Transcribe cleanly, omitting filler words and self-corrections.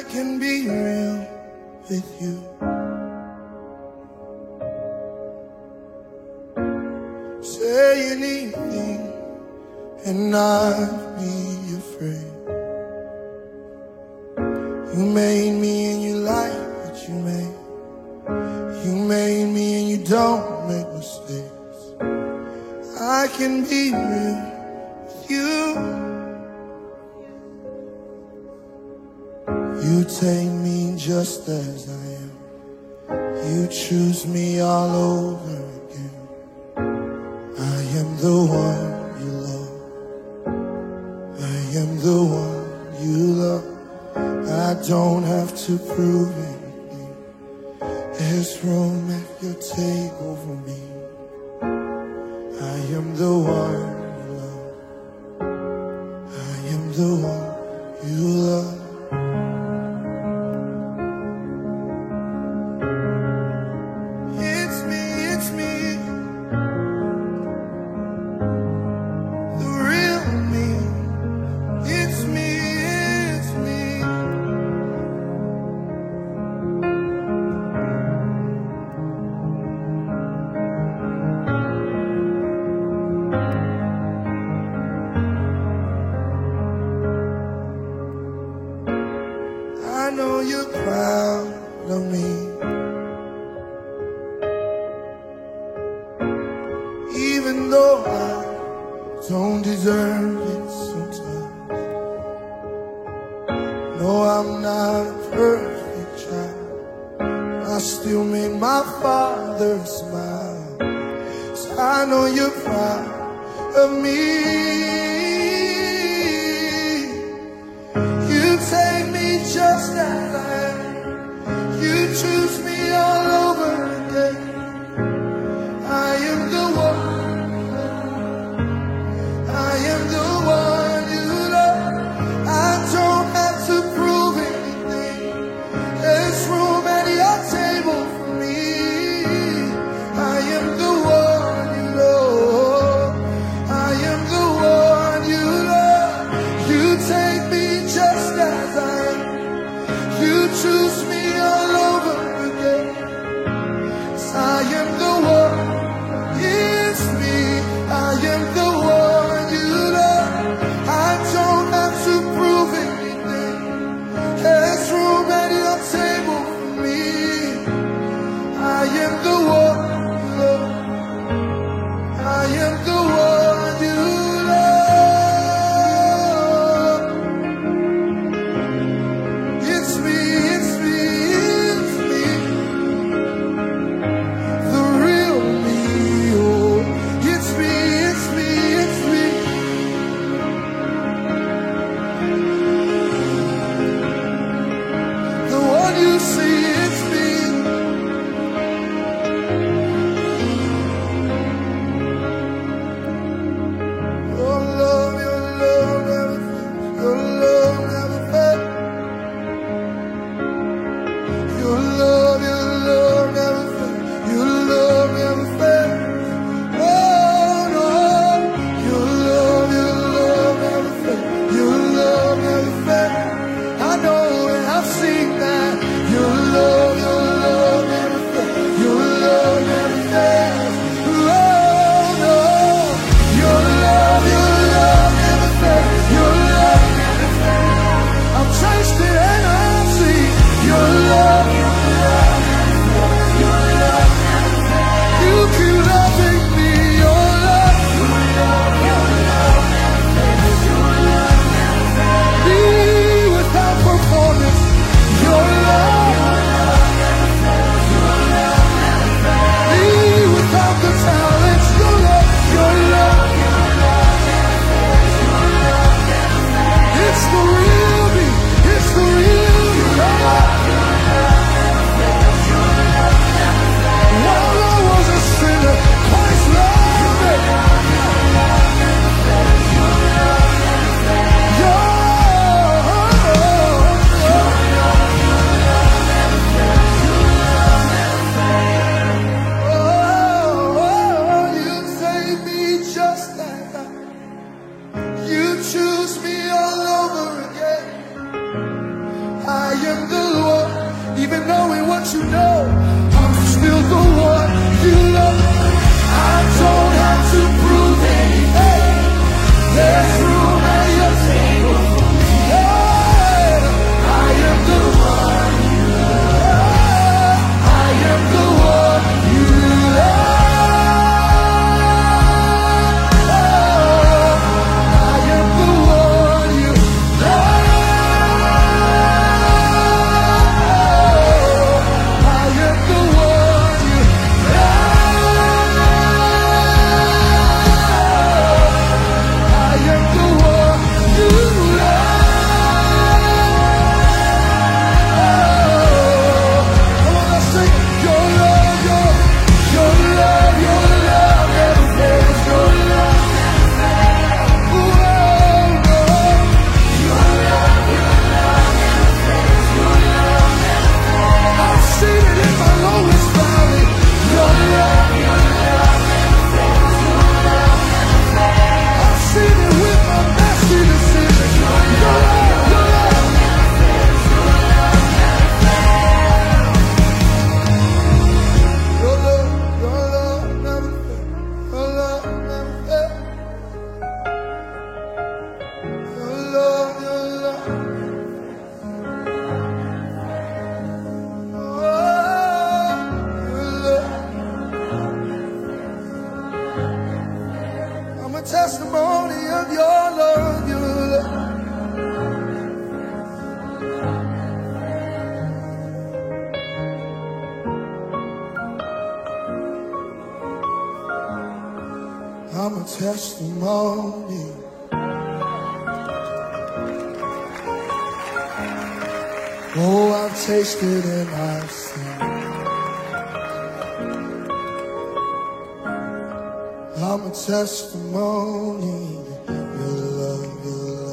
can be real with you. Say anything and not be afraid. You made me and you like what you made. You made me and you don't make mistakes. I can be real with you. You take me just as I am. You choose me all over again. I am the one you love. I am the one you love. I don't have to prove anything. There's room at your table for me. I am the one you love. I am the one you love. I know you're proud of me, even though I don't deserve it sometimes. No, I'm not a perfect child. I still made my father smile. So I know you're proud of me. You take me just as I am. You choose me all over again. I am the one. I am the one you love. I don't have to prove anything. There's room at your table for me. I am the one you love. I am the one you love. You take me just as I am. You choose me all over again. testimony of your love, your love. I'm a testimony. Oh, I've tasted and I've seen. I'm a testimony. Your love, your love.